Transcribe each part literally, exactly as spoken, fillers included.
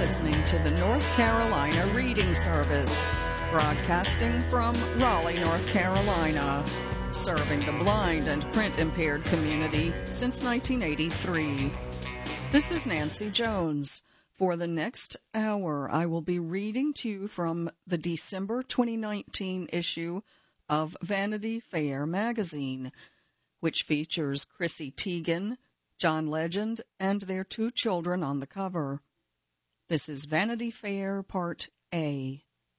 listening to the North Carolina Reading Service, broadcasting from Raleigh, North Carolina, serving the blind and print-impaired community since nineteen eighty-three. This is Nancy Jones. For the next hour, I will be reading to you from the December twenty nineteen issue of Vanity Fair magazine, which features Chrissy Teigen, John Legend, and their two children on the cover. This is Vanity Fair Part A.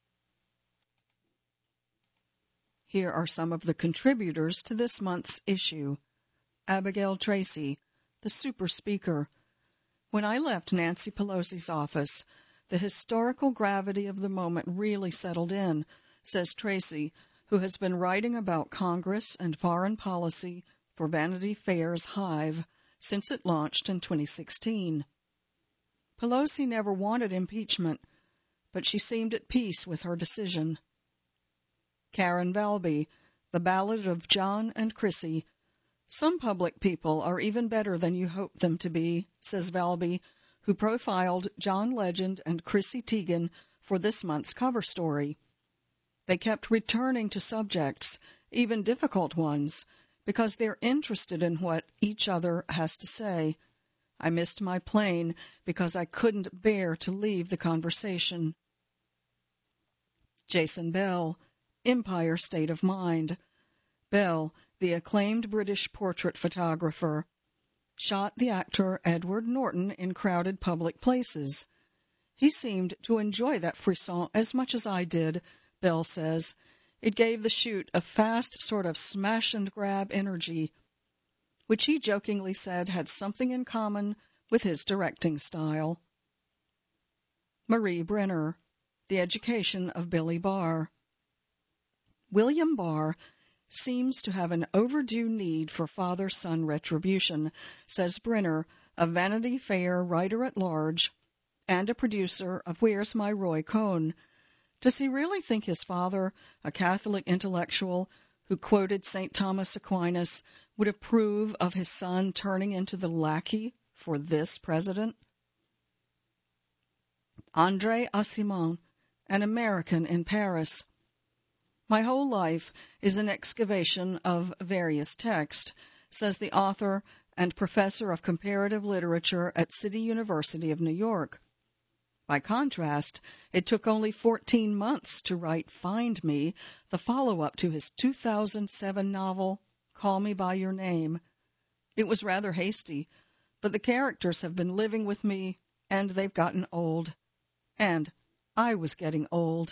Here are some of the contributors to this month's issue. Abigail Tracy, the super speaker. When I left Nancy Pelosi's office, the historical gravity of the moment really settled in, says Tracy, who has been writing about Congress and foreign policy for Vanity Fair's Hive since it launched in twenty sixteen. Pelosi never wanted impeachment, but she seemed at peace with her decision. Karen Valby, The Ballad of John and Chrissy. Some public people are even better than you hoped them to be, says Valby, who profiled John Legend and Chrissy Teigen for this month's cover story. They kept returning to subjects, even difficult ones, because they're interested in what each other has to say. I missed my plane because I couldn't bear to leave the conversation. Jason Bell, Empire State of Mind. Bell, the acclaimed British portrait photographer, shot the actor Edward Norton in crowded public places. He seemed to enjoy that frisson as much as I did, Bell says. It gave the shoot a fast sort of smash-and-grab energy, which he jokingly said had something in common with his directing style. Marie Brenner, The Education of Billy Barr. William Barr seems to have an overdue need for father-son retribution, says Brenner, a Vanity Fair writer-at-large and a producer of Where's My Roy Cohn. Does he really think his father, a Catholic intellectual who quoted Saint Thomas Aquinas, would approve of his son turning into the lackey for this president? André Aciman, An American in Paris. My whole life is an excavation of various texts, says the author and professor of comparative literature at City University of New York. By contrast, it took only fourteen months to write Find Me, the follow-up to his two thousand seven novel, Call Me By Your Name. It was rather hasty, but the characters have been living with me, and they've gotten old. And I was getting old.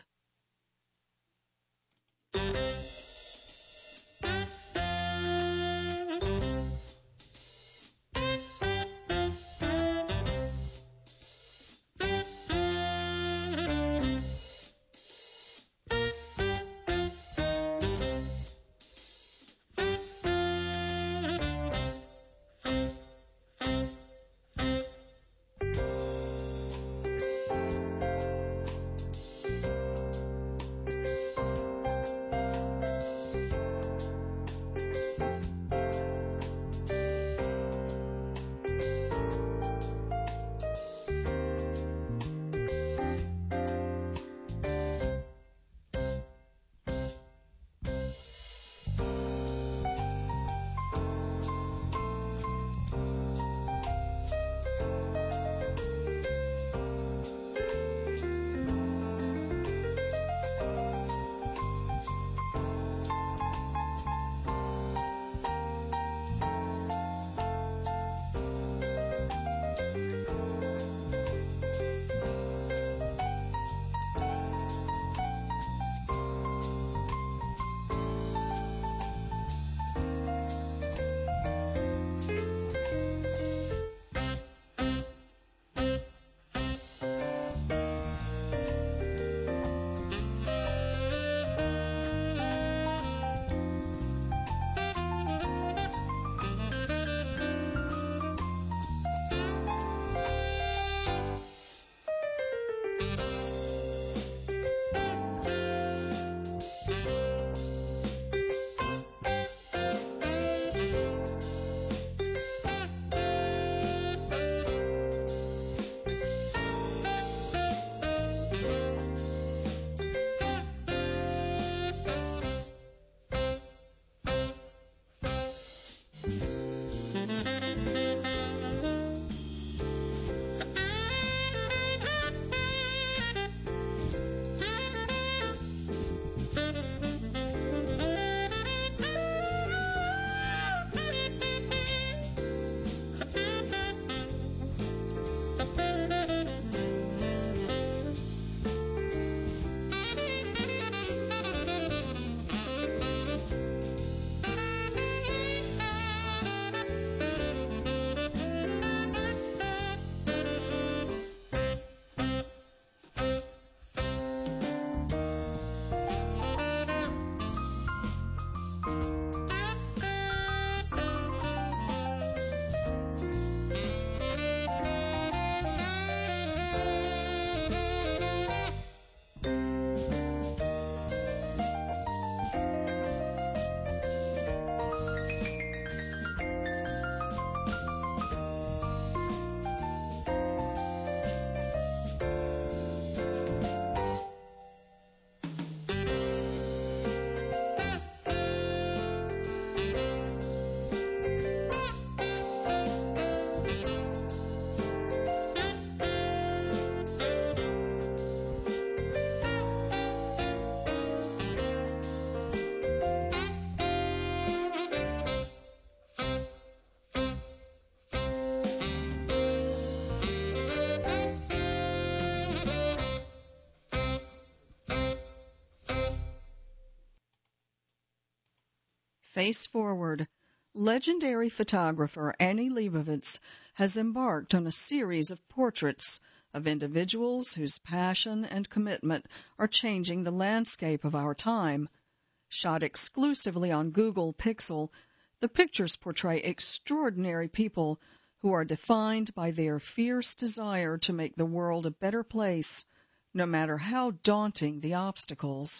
Face forward. Legendary photographer Annie Leibovitz has embarked on a series of portraits of individuals whose passion and commitment are changing the landscape of our time. Shot exclusively on Google Pixel, the pictures portray extraordinary people who are defined by their fierce desire to make the world a better place, no matter how daunting the obstacles.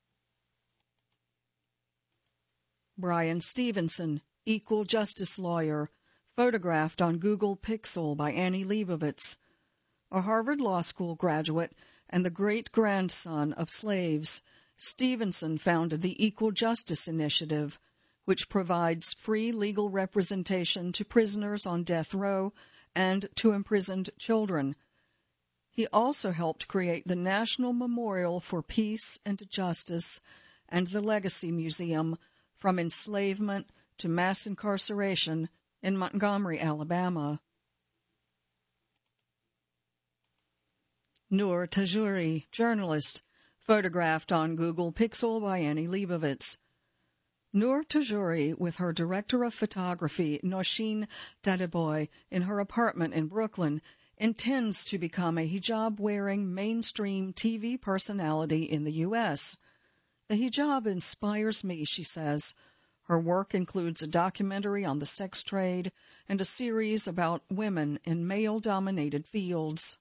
Brian Stevenson, equal justice lawyer, photographed on Google Pixel by Annie Leibovitz. A Harvard Law School graduate and the great-grandson of slaves, Stevenson founded the Equal Justice Initiative, which provides free legal representation to prisoners on death row and to imprisoned children. He also helped create the National Memorial for Peace and Justice and the Legacy Museum from Enslavement to Mass Incarceration in Montgomery, Alabama. Noor Tajouri, journalist, photographed on Google Pixel by Annie Leibovitz. Noor Tajouri, with her director of photography, Nosheen Dadeboy, in her apartment in Brooklyn, intends to become a hijab-wearing mainstream T V personality in the U S The hijab inspires me, she says. Her work includes a documentary on the sex trade and a series about women in male-dominated fields.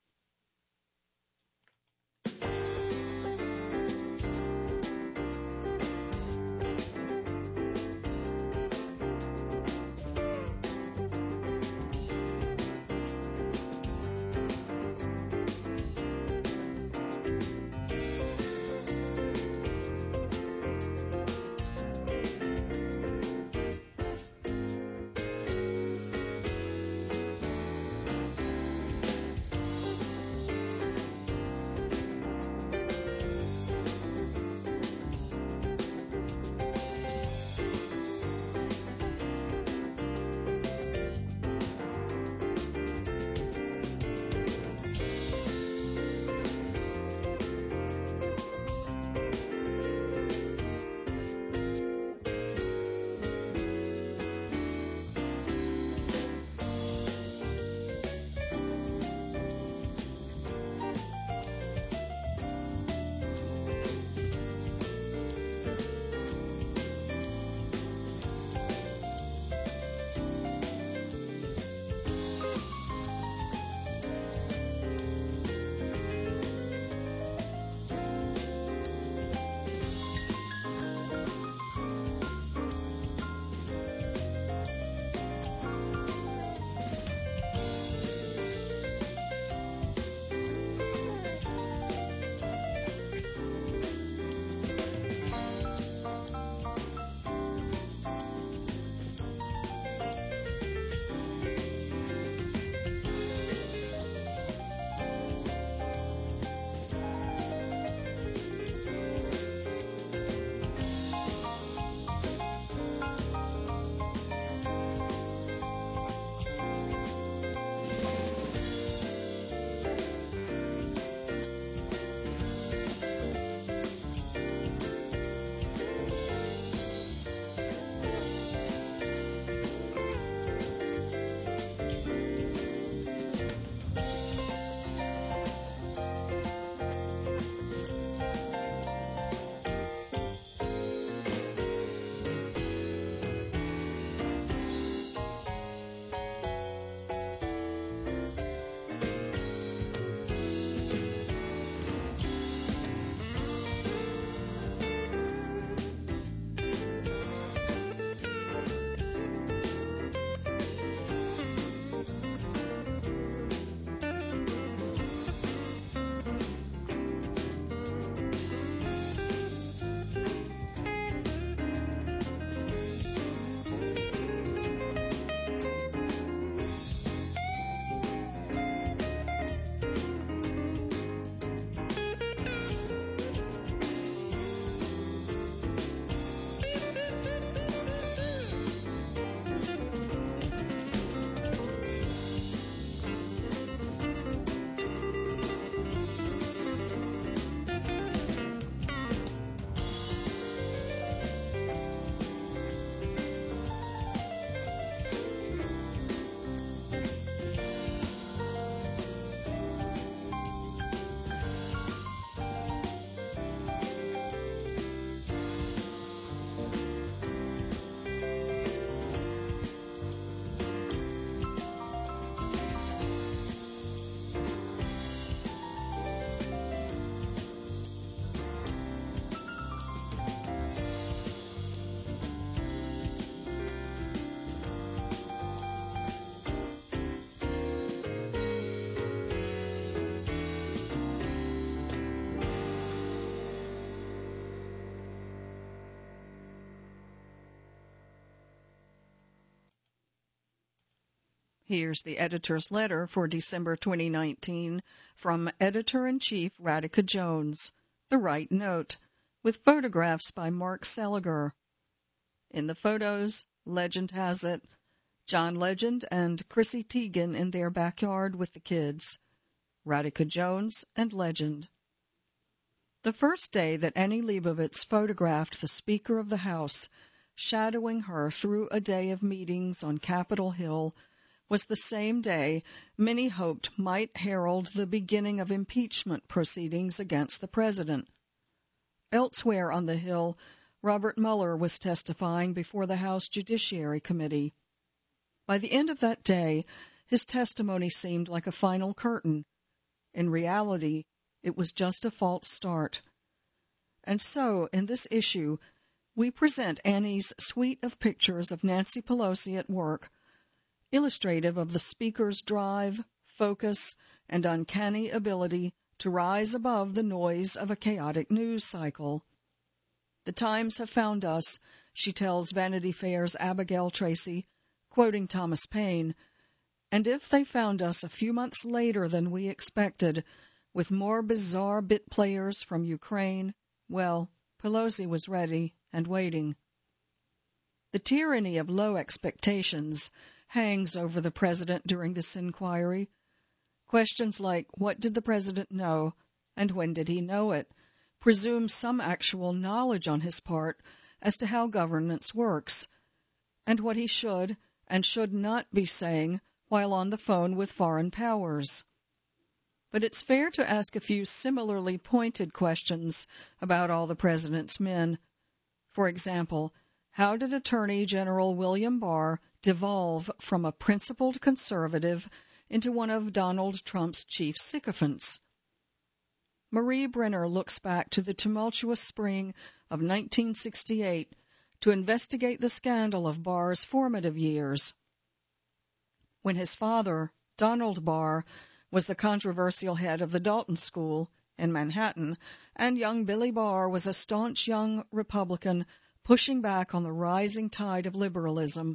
Here's the editor's letter for December twenty nineteen from Editor-in-Chief Radhika Jones, The Right Note, with photographs by Mark Seliger. In the photos, legend has it, John Legend and Chrissy Teigen in their backyard with the kids. Radhika Jones and Legend. The first day that Annie Leibovitz photographed the Speaker of the House, shadowing her through a day of meetings on Capitol Hill, was the same day many hoped might herald the beginning of impeachment proceedings against the president. Elsewhere on the Hill, Robert Mueller was testifying before the House Judiciary Committee. By the end of that day, his testimony seemed like a final curtain. In reality, it was just a false start. And so, in this issue, we present Annie's suite of pictures of Nancy Pelosi at work, illustrative of the Speaker's drive, focus, and uncanny ability to rise above the noise of a chaotic news cycle. The Times have found us, she tells Vanity Fair's Abigail Tracy, quoting Thomas Paine, and if they found us a few months later than we expected, with more bizarre bit players from Ukraine, well, Pelosi was ready and waiting. The tyranny of low expectations hangs over the president during this inquiry. Questions like, what did the president know, and when did he know it, presume some actual knowledge on his part as to how governance works, and what he should and should not be saying while on the phone with foreign powers. But it's fair to ask a few similarly pointed questions about all the president's men. For example, how did Attorney General William Barr devolve from a principled conservative into one of Donald Trump's chief sycophants? Marie Brenner looks back to the tumultuous spring of nineteen sixty-eight to investigate the scandal of Barr's formative years. When his father, Donald Barr, was the controversial head of the Dalton School in Manhattan, and young Billy Barr was a staunch young Republican pushing back on the rising tide of liberalism.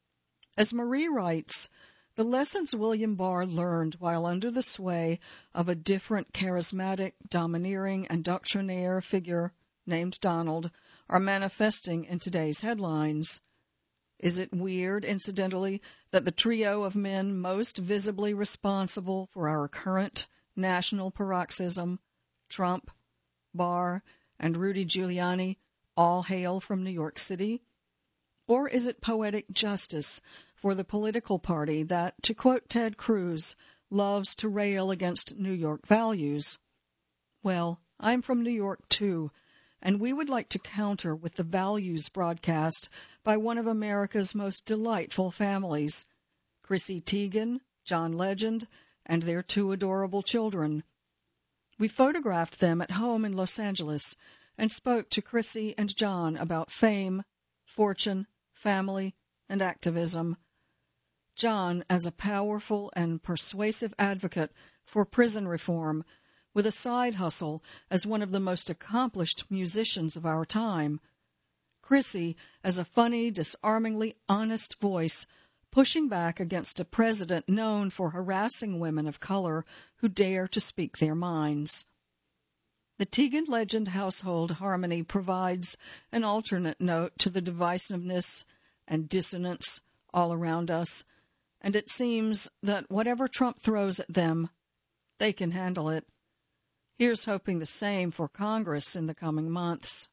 As Marie writes, the lessons William Barr learned while under the sway of a different charismatic, domineering, and doctrinaire figure named Donald are manifesting in today's headlines. Is it weird, incidentally, that the trio of men most visibly responsible for our current national paroxysm, Trump, Barr, and Rudy Giuliani, all hail from New York City? Or is it poetic justice for the political party that, to quote Ted Cruz, loves to rail against New York values? Well, I'm from New York, too, and we would like to counter with the values broadcast by one of America's most delightful families, Chrissy Teigen, John Legend, and their two adorable children. We photographed them at home in Los Angeles and spoke to Chrissy and John about fame, fortune, family, and activism. John as a powerful and persuasive advocate for prison reform, with a side hustle as one of the most accomplished musicians of our time. Chrissy as a funny, disarmingly honest voice, pushing back against a president known for harassing women of color who dare to speak their minds. The Teigen-Legend household harmony provides an alternate note to the divisiveness and dissonance all around us, and it seems that whatever Trump throws at them, they can handle it. Here's hoping the same for Congress in the coming months.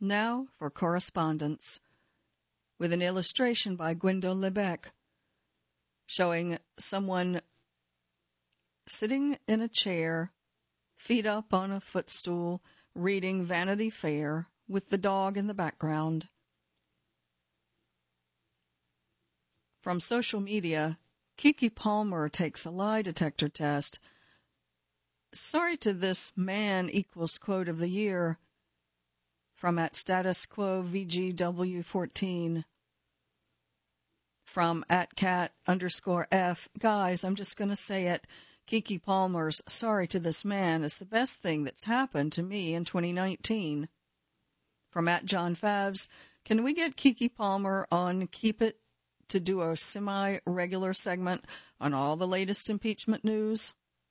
Now for correspondence, with an illustration by Gwyndo Lebec, showing someone sitting in a chair, feet up on a footstool, reading Vanity Fair with the dog in the background. From social media, Keke Palmer takes a lie detector test. Sorry to this man equals quote of the year from at status quo V G W fourteen. From at cat underscore F. Guys, I'm just going to say it. Keke Palmer's sorry to this man is the best thing that's happened to me in twenty nineteen. From at John Favs, can we get Keke Palmer on Keep It to do a semi-regular segment on all the latest impeachment news?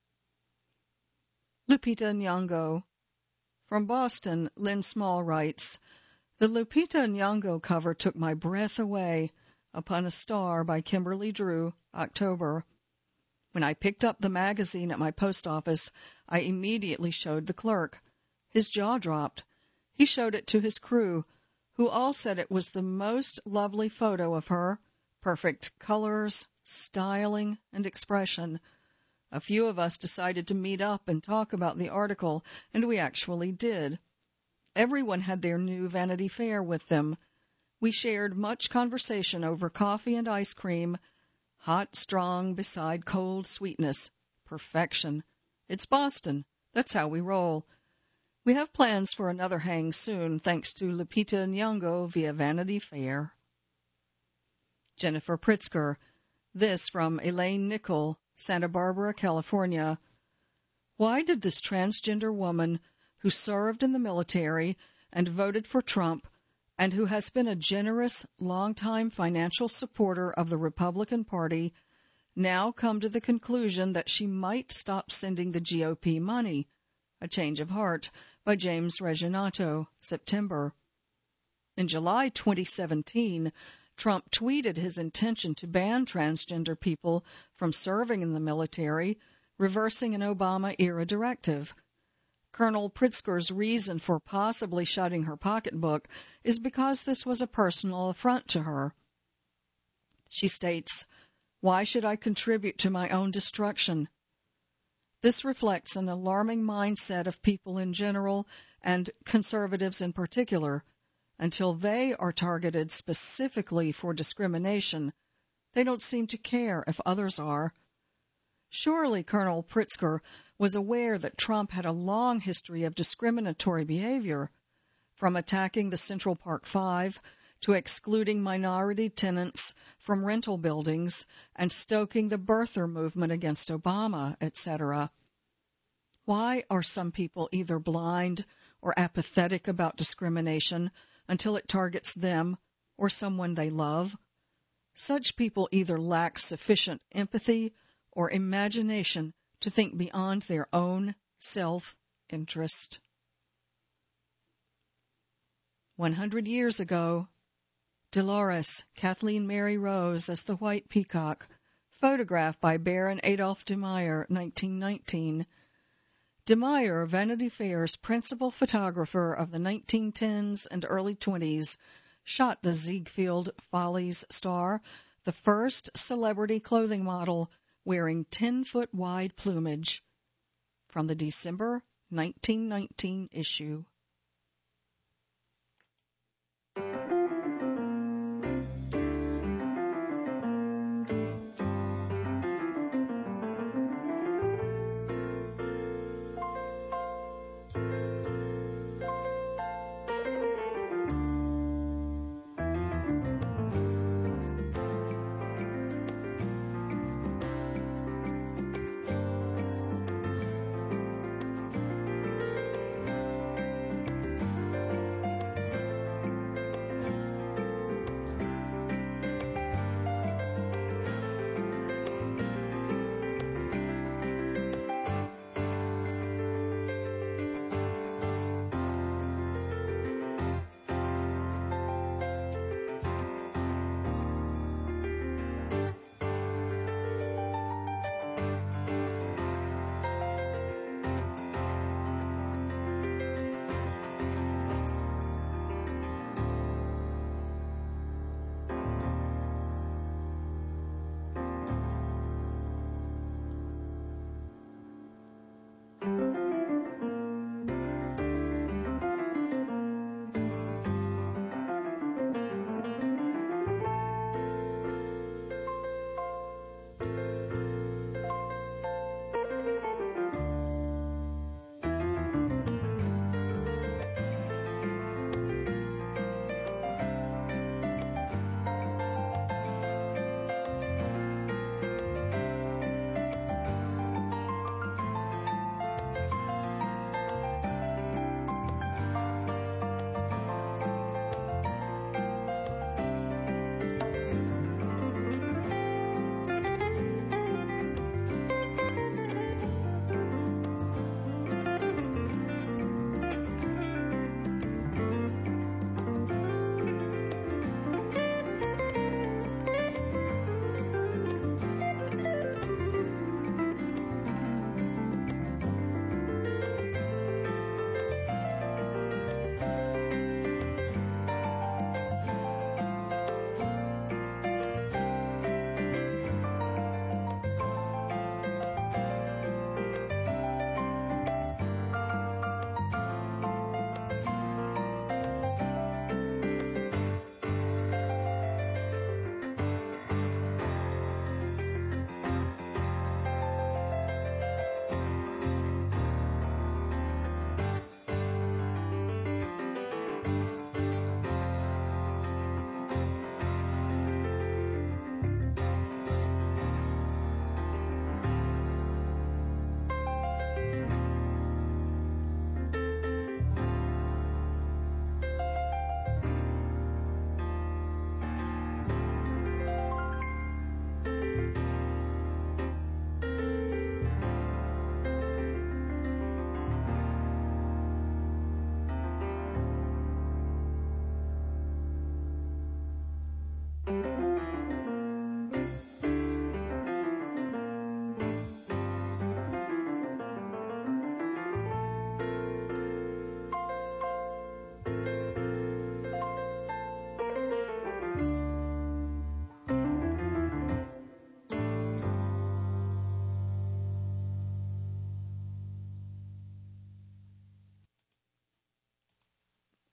Lupita Nyong'o. From Boston, Lynn Small writes, the Lupita Nyong'o cover took my breath away. Upon a Star by Kimberly Drew, October. When I picked up the magazine at my post office, I immediately showed the clerk. His jaw dropped. He showed it to his crew, who all said it was the most lovely photo of her. Perfect colors, styling, and expression. A few of us decided to meet up and talk about the article, and we actually did. Everyone had their new Vanity Fair with them. We shared much conversation over coffee and ice cream. Hot, strong beside cold sweetness. Perfection. It's Boston. That's how we roll. We have plans for another hang soon, thanks to Lupita Nyong'o via Vanity Fair. Jennifer Pritzker. This from Elaine Nickel, Santa Barbara, California. Why did this transgender woman who served in the military and voted for Trump and who has been a generous, long-time financial supporter of the Republican Party, now come to the conclusion that she might stop sending the G O P money? A Change of Heart by James Reginato, September. In July twenty seventeen, Trump tweeted his intention to ban transgender people from serving in the military, reversing an Obama-era directive. Colonel Pritzker's reason for possibly shutting her pocketbook is because this was a personal affront to her. She states, "Why should I contribute to my own destruction?" This reflects an alarming mindset of people in general and conservatives in particular. Until they are targeted specifically for discrimination, they don't seem to care if others are. Surely Colonel Pritzker was aware that Trump had a long history of discriminatory behavior, from attacking the Central Park Five to excluding minority tenants from rental buildings and stoking the birther movement against Obama, et cetera. Why are some people either blind or apathetic about discrimination until it targets them or someone they love? Such people either lack sufficient empathy or imagination to think beyond their own self-interest. One hundred years ago, Dolores Kathleen Mary Rose as the White Peacock, photographed by Baron Adolf de Meyer, nineteen nineteen. De Meyer, Vanity Fair's principal photographer of the nineteen tens and early twenties, shot the Ziegfeld Follies star, the first celebrity clothing model wearing ten-foot wide plumage, from the December nineteen nineteen issue.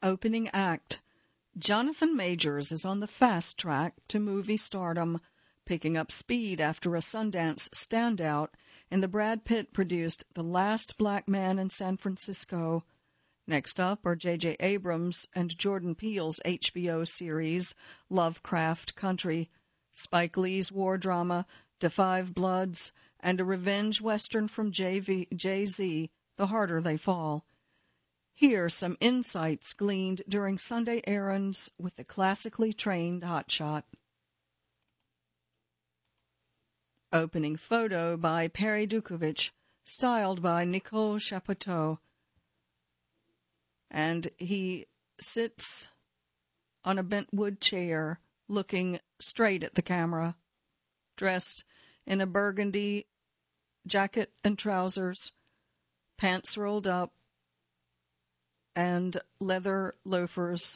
Opening act. Jonathan Majors is on the fast track to movie stardom, picking up speed after a Sundance standout in the Brad Pitt-produced The Last Black Man in San Francisco. Next up are J J Abrams and Jordan Peele's H B O series Lovecraft Country, Spike Lee's war drama Da Five Bloods, and a revenge western from Jay-Z, The Harder They Fall. Here are some insights gleaned during Sunday errands with the classically trained hotshot. Opening photo by Perry Dukovich, styled by Nicole Chapoteau. And he sits on a bentwood chair, looking straight at the camera, dressed in a burgundy jacket and trousers, pants rolled up, and leather loafers.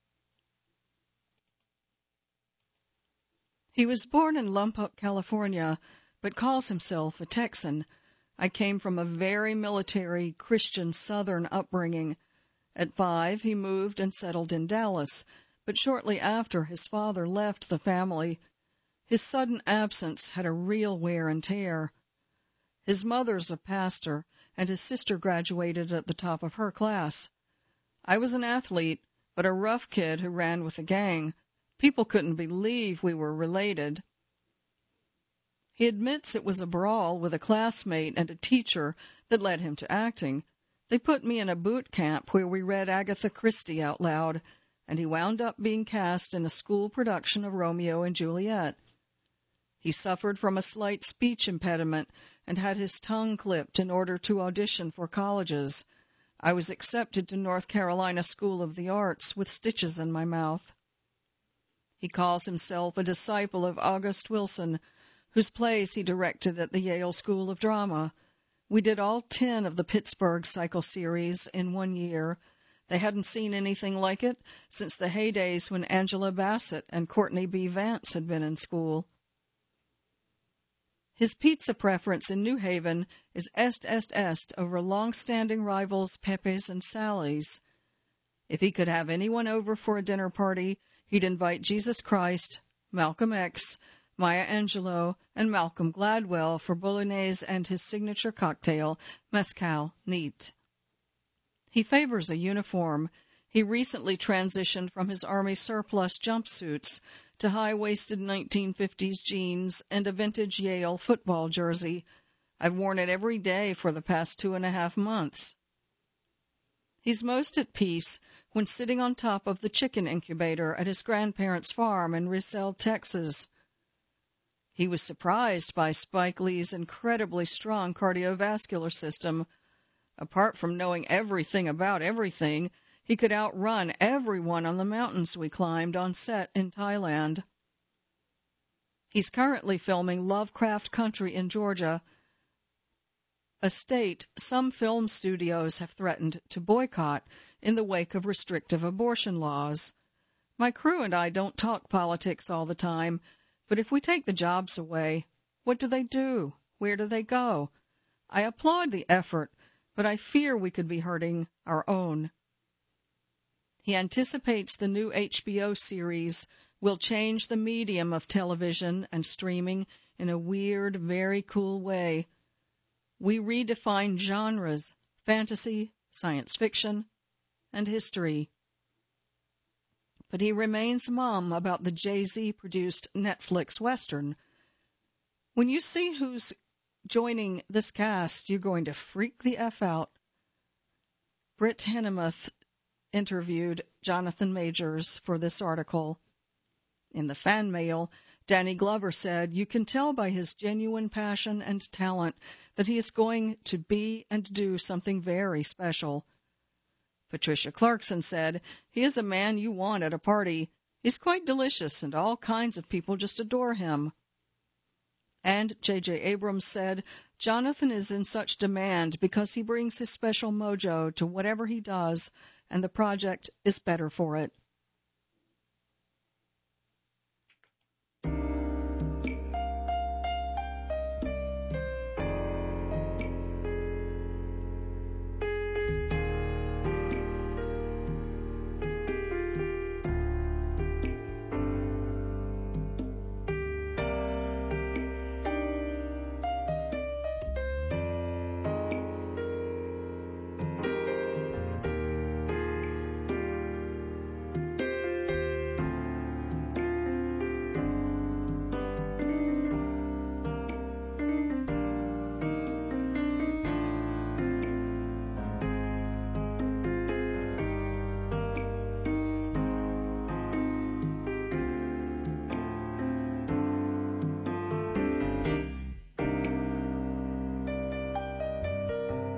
He was born in Lompoc, California, but calls himself a Texan. I came from a very military, Christian Southern upbringing. At five, he moved and settled in Dallas, but shortly after, his father left the family. His sudden absence had a real wear and tear. His mother's a pastor, and his sister graduated at the top of her class. I was an athlete, but a rough kid who ran with a gang. People couldn't believe we were related. He admits it was a brawl with a classmate and a teacher that led him to acting. They put me in a boot camp where we read Agatha Christie out loud, and he wound up being cast in a school production of Romeo and Juliet. He suffered from a slight speech impediment and had his tongue clipped in order to audition for colleges. I was accepted to North Carolina School of the Arts with stitches in my mouth. He calls himself a disciple of August Wilson, whose plays he directed at the Yale School of Drama. We did all ten of the Pittsburgh Cycle series in one year. They hadn't seen anything like it since the heydays when Angela Bassett and Courtney B. Vance had been in school. His pizza preference in New Haven is Est Est Est over long-standing rivals Pepe's and Sally's. If he could have anyone over for a dinner party, he'd invite Jesus Christ, Malcolm X, Maya Angelou, and Malcolm Gladwell for bolognese and his signature cocktail, Mezcal Neat. He favors a uniform. He recently transitioned from his Army surplus jumpsuits to high-waisted nineteen fifties jeans and a vintage Yale football jersey. I've worn it every day for the past two and a half months. He's most at peace when sitting on top of the chicken incubator at his grandparents' farm in Riesel, Texas. He was surprised by Spike Lee's incredibly strong cardiovascular system. Apart from knowing everything about everything, he could outrun everyone on the mountains we climbed on set in Thailand. He's currently filming Lovecraft Country in Georgia, a state some film studios have threatened to boycott in the wake of restrictive abortion laws. My crew and I don't talk politics all the time, but if we take the jobs away, what do they do? Where do they go? I applaud the effort, but I fear we could be hurting our own. He anticipates the new H B O series will change the medium of television and streaming in a weird, very cool way. We redefine genres, fantasy, science fiction, and history. But he remains mum about the Jay-Z-produced Netflix Western. When you see who's joining this cast, you're going to freak the F out. Britt Hennemuth interviewed Jonathan Majors for this article. In the fan mail, Danny Glover said, "You can tell by his genuine passion and talent that he is going to be and do something very special." Patricia Clarkson said, "He is a man you want at a party. He's quite delicious, and all kinds of people just adore him." And J J Abrams said, "Jonathan is in such demand because he brings his special mojo to whatever he does, and the project is better for it."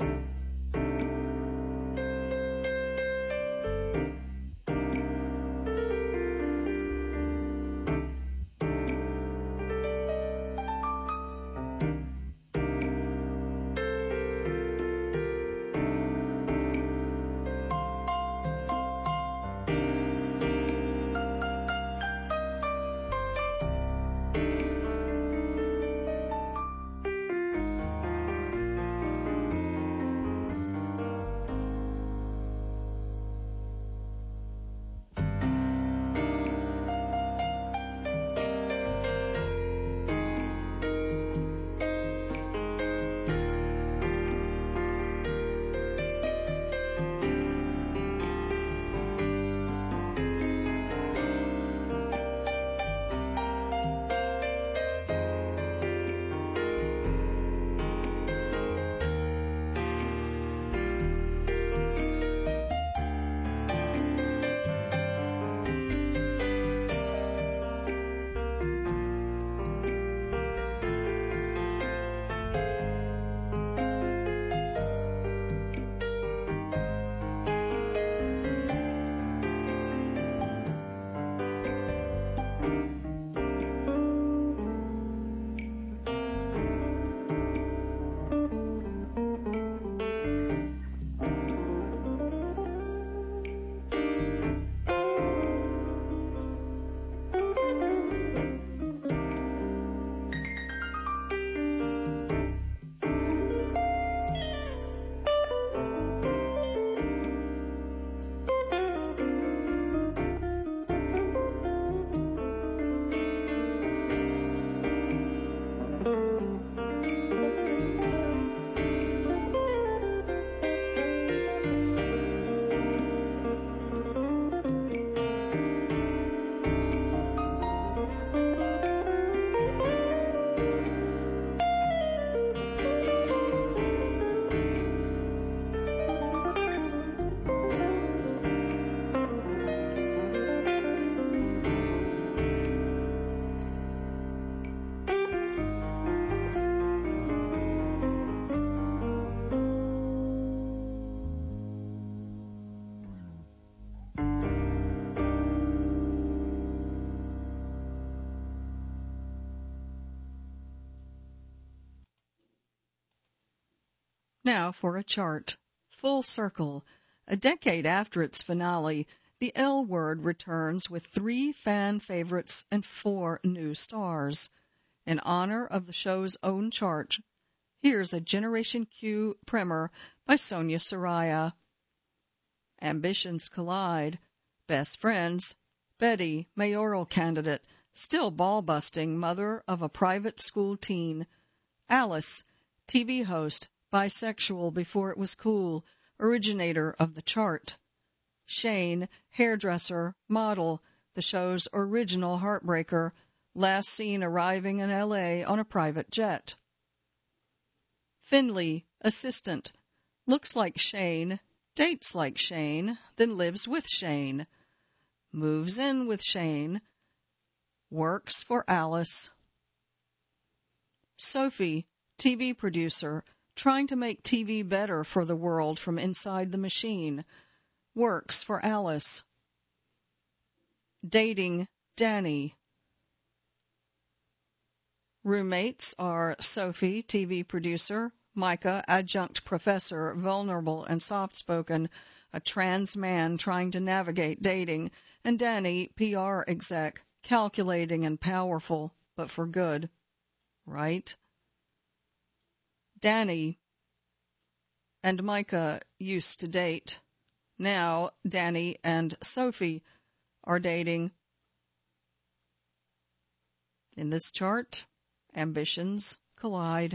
Now for a chart. Full circle. A decade after its finale, The L Word returns with three fan favorites and four new stars. In honor of the show's own chart, here's a Generation Q primer by Sonia Saraiya. Ambitions collide. Best friends. Betty, mayoral candidate, still ball-busting mother of a private school teen. Alice, T V host, bisexual before it was cool, originator of the chart. Shane, hairdresser, model, the show's original heartbreaker, last seen arriving in L A on a private jet. Finley, assistant, looks like Shane, dates like Shane, then lives with Shane. Moves in with Shane. Works for Alice. Sophie, T V producer, trying to make T V better for the world from inside the machine. Works for Alice. Dating Danny. Roommates are Sophie, T V producer, Micah, adjunct professor, vulnerable and soft-spoken, a trans man trying to navigate dating, and Danny, P R exec, calculating and powerful, but for good. Right? Danny and Micah used to date. Now Danny and Sophie are dating. In this chart, ambitions collide.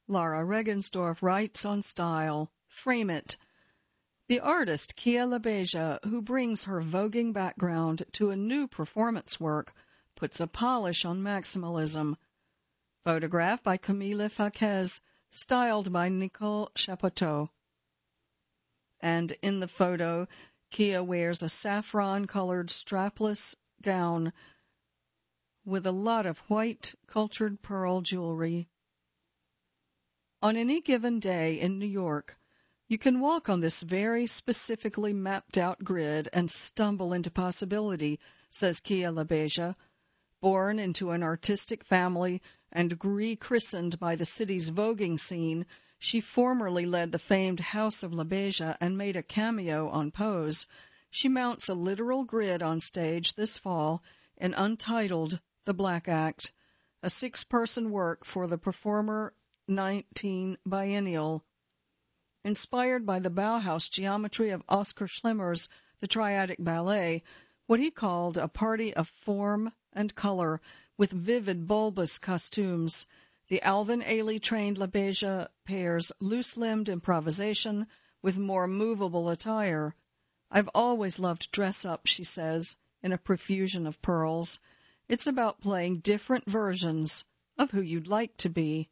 Lara Regensdorf writes on style, "Frame it." The artist Kia LaBeija, who brings her voguing background to a new performance work, puts a polish on maximalism. Photograph by Camille Faquez, styled by Nicole Chapoteau. And in the photo, Kia wears a saffron-colored strapless gown with a lot of white cultured pearl jewelry. On any given day in New York, you can walk on this very specifically mapped-out grid and stumble into possibility, says Kia LaBeija. Born into an artistic family and rechristened by the city's voguing scene, she formerly led the famed House of LaBeija and made a cameo on Pose. She mounts a literal grid on stage this fall in Untitled, The Black Act, a six-person work for the Performer nineteen Biennial. Inspired by the Bauhaus geometry of Oskar Schlemmer's The Triadic Ballet, what he called a party of form and color with vivid bulbous costumes, the Alvin Ailey-trained LaBeija pairs loose-limbed improvisation with more movable attire. "I've always loved dress-up," she says, in a profusion of pearls. "It's about playing different versions of who you'd like to be."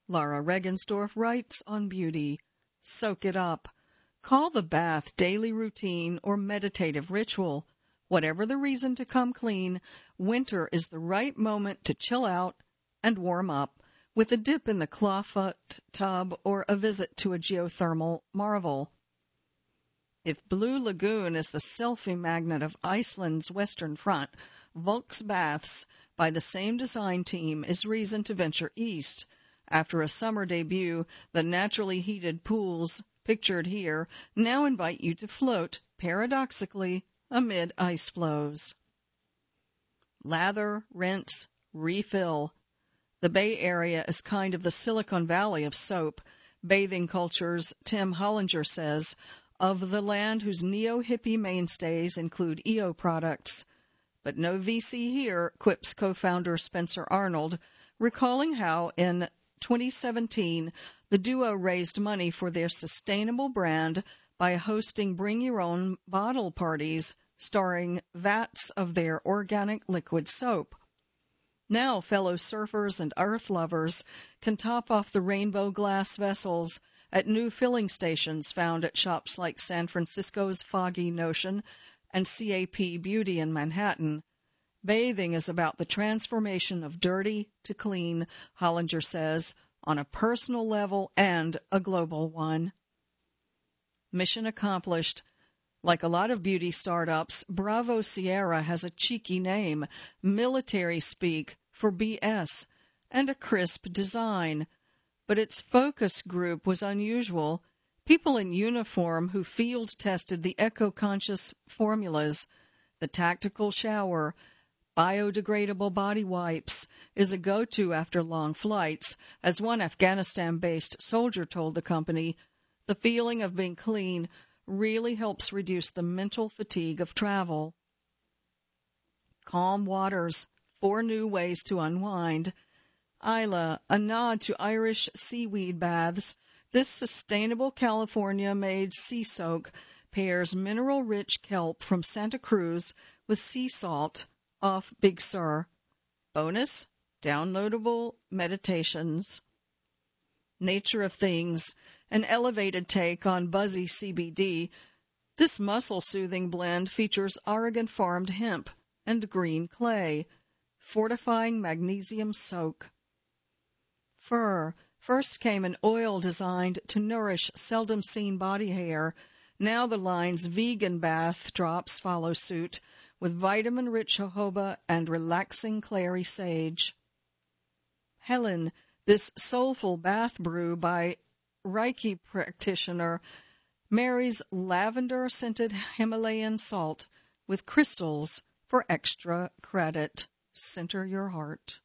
Lara Regensdorf writes on beauty, soak it up. Call the bath daily routine or meditative ritual. Whatever the reason to come clean, winter is the right moment to chill out and warm up with a dip in the clawfoot tub or a visit to a geothermal marvel. If Blue Lagoon is the selfie magnet of Iceland's western front, Volks Baths by the same design team is reason to venture east. After a summer debut, the naturally heated pools pictured here now invite you to float, paradoxically, amid ice flows. Lather, rinse, refill. The Bay Area is kind of the Silicon Valley of soap. Bathing cultures, Tim Hollinger says, of the land whose neo-hippie mainstays include E O products. But no V C here, quips co-founder Spencer Arnold, recalling how in twenty seventeen the duo raised money for their sustainable brand by hosting bring-your-own bottle parties starring vats of their organic liquid soap. Now fellow surfers and earth lovers can top off the rainbow glass vessels at new filling stations found at shops like San Francisco's Foggy Notion and C A P Beauty in Manhattan. Bathing is about the transformation of dirty to clean, Hollinger says, on a personal level and a global one. Mission accomplished. Like a lot of beauty startups, Bravo Sierra has a cheeky name, military speak for B S, and a crisp design. But its focus group was unusual. People in uniform who field-tested the eco-conscious formulas. The tactical shower, biodegradable body wipes, is a go-to after long flights. As one Afghanistan-based soldier told the company, the feeling of being clean really helps reduce the mental fatigue of travel. Calm waters, four new ways to unwind. Isla, a nod to Irish seaweed baths. This sustainable California-made sea soak pairs mineral-rich kelp from Santa Cruz with sea salt off Big Sur. Bonus, downloadable meditations. Nature of Things, an elevated take on buzzy C B D. This muscle-soothing blend features Oregon-farmed hemp and green clay, fortifying magnesium soak. Fur. First came an oil designed to nourish seldom-seen body hair. Now the line's vegan bath drops follow suit with vitamin-rich jojoba and relaxing clary sage. Helen. This soulful bath brew by Reiki practitioner marries lavender-scented Himalayan salt with crystals for extra credit. Center your heart.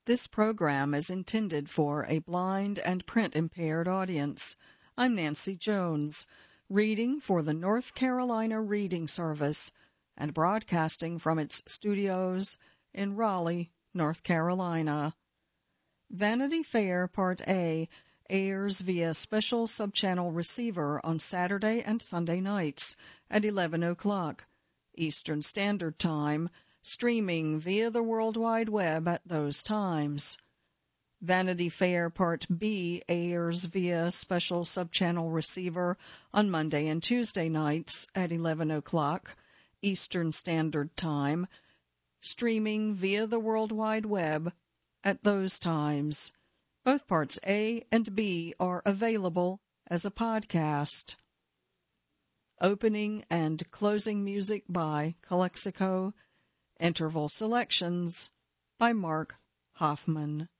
This program is intended for a blind and print-impaired audience. I'm Nancy Jones, reading for the North Carolina Reading Service and broadcasting from its studios in Raleigh, North Carolina. Vanity Fair Part A airs via special subchannel receiver on Saturday and Sunday nights at eleven o'clock Eastern Standard Time, streaming via the World Wide Web at those times. Vanity Fair Part B airs via special subchannel receiver on Monday and Tuesday nights at eleven o'clock Eastern Standard Time, streaming via the World Wide Web at those times. Both Parts A and B are available as a podcast. Opening and closing music by Calexico. Interval selections by Mark Hoffman.